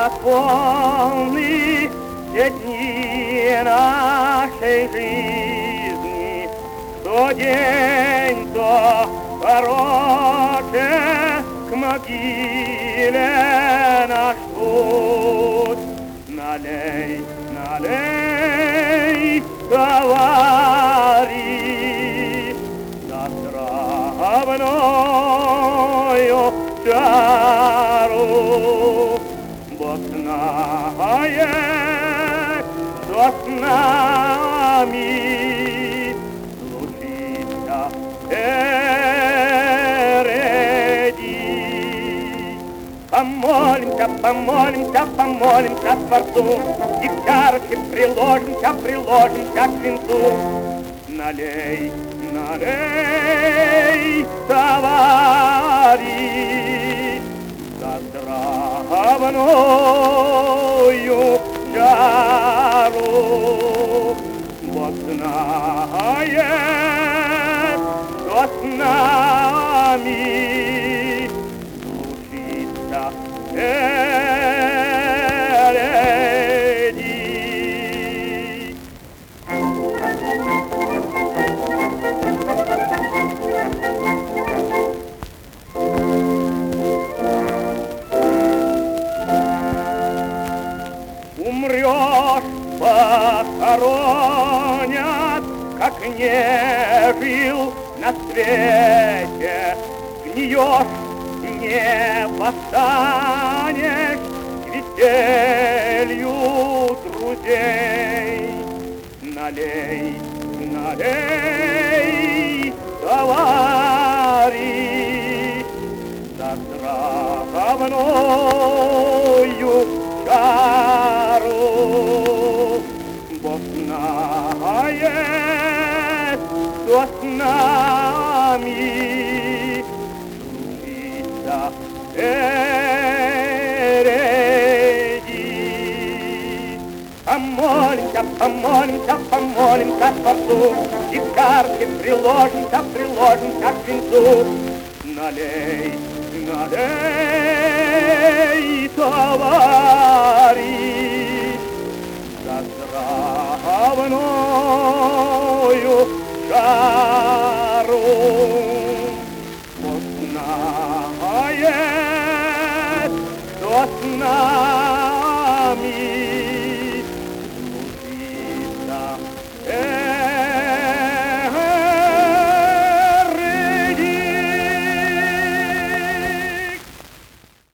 как полны все дни нашей жизни. То день, то пороче к могиле наш путь. Налей, налей, товарищ, за здравную чару. Бог знает, что с нами случится впереди. Помолимся, помолимся, помолимся Творцу, и к чарке приложимся, приложимся к венцу. Налей, налей, товарищ, за здравную чару. Бог знает, что с нами случится впереди. Умрешь, похоронят, как не жил на свете. Гниешь, не восстанешь к веселью друзей. Налей, налей, товарищ, за здравную чару. Бог знает, что с нами случится впереди. Помолимся, помолимся, помолимся Творцу, и к карте приложимся, приложимся к венцу. Налей, налей, товарищ, за здравную чару. Бог знает, что с нами